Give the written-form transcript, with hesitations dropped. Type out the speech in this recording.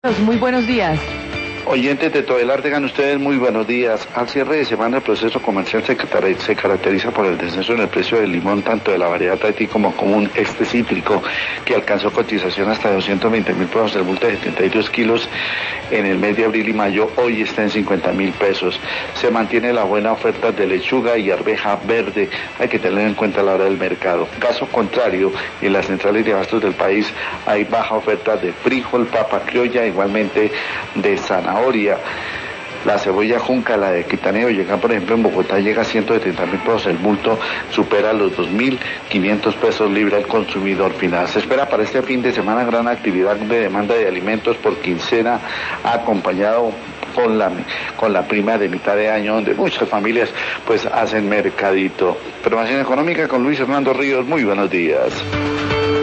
Muy buenos días. Oyentes de Todelar, tengan ustedes muy buenos días. Al cierre de semana el proceso comercial se caracteriza por el descenso en el precio del limón, tanto de la variedad Tahití como común, cítrico, que alcanzó cotización hasta 220.000 pesos, el bulto de 72 kilos en el mes de abril y mayo, hoy está en 50.000 pesos. Se mantiene la buena oferta de lechuga y arveja verde, hay que tener en cuenta a la hora del mercado. Caso contrario, en las centrales de abastos del país hay baja oferta de frijol, papa criolla, igualmente de zanahoria. La cebolla junca, la de Quitaneo, llega por ejemplo en Bogotá, llega a 170.000 pesos, el bulto supera los 2.500 pesos libre al consumidor final. Se espera para este fin de semana gran actividad de demanda de alimentos por quincena, acompañado con la prima de mitad de año, donde muchas familias pues hacen mercadito. Información económica con Luis Hernando Ríos, muy buenos días.